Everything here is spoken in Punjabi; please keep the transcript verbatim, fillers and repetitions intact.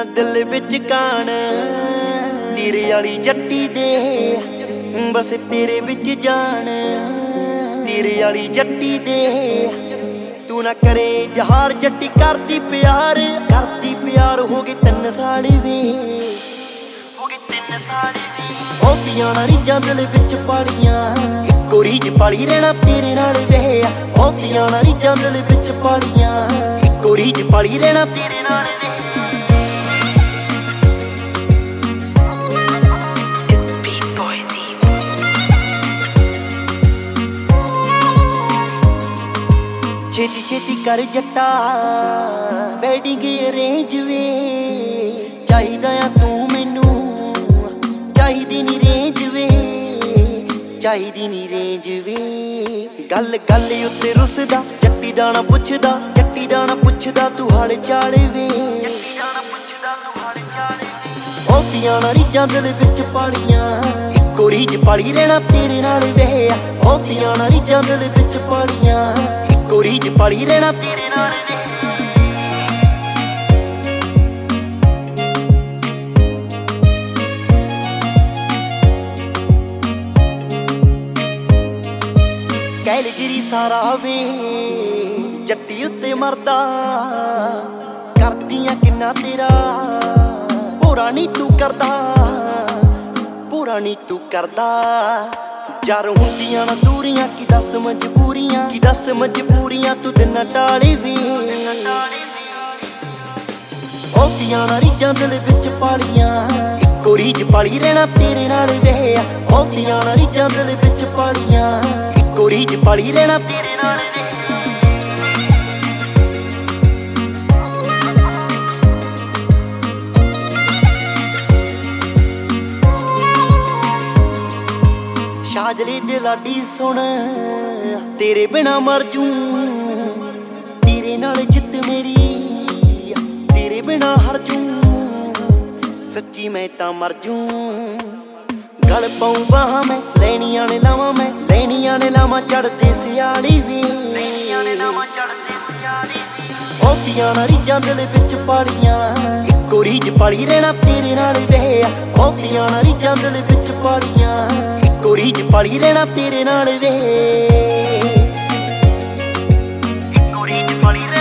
ਨਾ ਦਿਲ ਵਿੱਚ ਕਾਣ ਤੇਰੇ ਵਾਲੀ ਜੱਟੀ ਦੇ ਬਸ ਤੇਰੇ ਵਿੱਚ ਜਾਣ ਤੇਰੇ ਵਾਲੀ ਜੱਟੀ ਦੇ ਤੂੰ ਨਾ ਕਰੇ ਜਹਾਰ ਜੱਟੀ ਕਰਦੀ ਪਿਆਰ ਕਰਦੀ ਪਿਆਰ ਹੋ ਗਏ ਤਿੰਨ ਸਾਲ ਵੇ ਹੋ ਗਏ ਤਿੰਨ ਸਾਲ ਵੇ ਉਹ ਪਿਆਣਾ ਰੀਝਾਂ ਦਿਲ ਵਿੱਚ ਪਾਲੀਆਂ ਇੱਕੋ ਰੀਝ ਪਾਲੀ ਰਹਿਣਾ ਤੇਰੇ ਨਾਲ ਵੇ ਉਹ ਪਿਆਣਾ ਰੀਝਾਂ ਦਿਲ ਵਿੱਚ ਪਾਲੀਆਂ ਇੱਕੋ ਰੀਝ ਪਾਲੀ ਰਹਿਣਾ ਤੇਰੇ ਨਾਲ ਵੇ ਛੇਤੀ ਛੇਤੀ ਕਰ ਜੱਟਾ ਵੈਡਿੰਗ ਅਰੇਂਜ ਵੇ ਚਾਹੀਦਾ ਆ ਤੂੰ ਮੈਨੂੰ ਚਾਹੀਦੀ ਨੀ ਰੇਂਜ ਵੇ ਚਾਹੀਦੀ ਨੀ ਰੇਂਜ ਵੇ ਗੱਲ ਗੱਲ ਉੱਤੇ ਰੁੱਸਦਾ ਜੱਟੀ ਦਾ ਨਾ ਪੁੱਛਦਾ ਜੱਟੀ ਦਾ ਨਾ ਪੁੱਛਦਾ ਤੂੰ ਹਾਲ ਚਾਲ ਵੇ ਜੱਟੀ ਦਾ ਨਾ ਪੁੱਛਦਾ ਤੂੰ ਹਾਲ ਚਾਲ ਵੇ ਉਹ ਪਿਆਣਾ ਰੀਝਾਂ ਦਿਲ ਵਿੱਚ ਪਾਲੀਆਂ ਇੱਕੋ ਰੀਝ ਪਾਲੀ ਰਹਿਣਾ ਤੇਰੇ ਨਾਲ ਵੇ ਉਹ ਪਿਆਣਾ ਰੀਝਾਂ ਦਿਲ ਵਿੱਚ ਪਾਲੀਆਂ ਇੱਕੋ ਰੀਝ ਪਾਲੀ ਰਹਿਣਾ ਤੇਰੇ ਨਾਲ ਵੇ ਕੈਲਗਰੀ ਸਾਰਾ ਵੇ ਜੱਟੀ ਉੱਤੇ ਮਰਦਾ ਕਰਦੀਆਂ ਕਿੰਨਾ ਤੇਰਾ ਪੂਰਾ ਨੀ ਤੂੰ ਕਰਦਾ ਪੂਰਾ ਨੀ ਤੂੰ ਕਰਦਾ ਯਾਰ ਹੁੰਦੀਆਂ ਨਾ ਦੂਰੀਆਂ ਕੀ ਦੱਸ ਮਜਬੂਰੀਆਂ ਕੀ ਦੱਸ ਮਜਬੂਰੀਆਂ ਤੂੰ ਦਿਨ ਟਾਲੇ ਵੇ ਉਹ ਪਿਆਣਾ ਰੀਝਾਂ ਦਿਲ ਵਿੱਚ ਪਾਲੀਆਂ ਇੱਕੋ ਰੀਝ ਪਾਲੀ ਰਹਿਣਾ ਤੇਰੇ ਨਾਲ ਵੇ ਉਹ ਪਿਆਣਾ ਰੀਝਾਂ ਦਿਲ ਵਿੱਚ ਪਾਲੀਆਂ ਇੱਕੋ ਰੀਝ ਪਾਲੀ ਰਹਿਣਾ ਤੇਰੇ ਨਾਲ ਵੇ ਸ਼ਾਜਲੀ ਦੇ ਲਾਡੀ ਸੁਣ ਤੇਰੇ ਬਿਨਾ ਮਰ ਜੂ ਤੇਰੇ ਨਾਲ ਜਿੱਤ ਮੇਰੀ ਤੇਰੇ ਬਿਨਾ ਹਰ ਜੂ ਸੱਚੀ ਮੈਂ ਤਾਂ ਮਰ ਜੂ ਗਲ ਪਾਉ ਬਾਹਾਂ ਮੈਂ ਲੈਣੀਆਂ ਨੇ ਲਾਵਾਂ ਮੈਂ ਲੈਣੀਆਂ ਨੇ ਲਾਵਾਂ ਚੜਦੇ ਸਿਆੜੀ ਵੇ ਲੈਣੀਆਂ ਨੇ ਲਾਵਾਂ ਚੜਦੇ ਸਿਆੜੀ ਉਹ ਪਿਆਣਾ ਰੀਝਾਂ ਦਿਲ ਵਿੱਚ ਪਾਲੀਆਂ ਇੱਕੋ ਰੀਝ ਪਾਲੀ ਰਹਿਣਾ ਤੇਰੇ ਨਾਲ ਵੇ ਉਹ ਪਿਆਣਾ ਰੀਝਾਂ ਦਿਲ ਵਿੱਚ ਪਾਲੀਆਂ ਇੱਕੋ ਰੀਝ ਪਾਲੀ ਰਹਿਣਾ ਤੇਰੇ ਨਾਲ ਵੇ ਇੱਕੋ ਰੀਝ ਪਾਲੀ